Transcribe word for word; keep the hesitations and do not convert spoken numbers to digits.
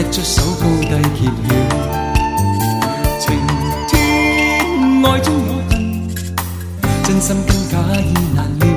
出手高低揭晓。情天爱中有恨，真心跟假意难料。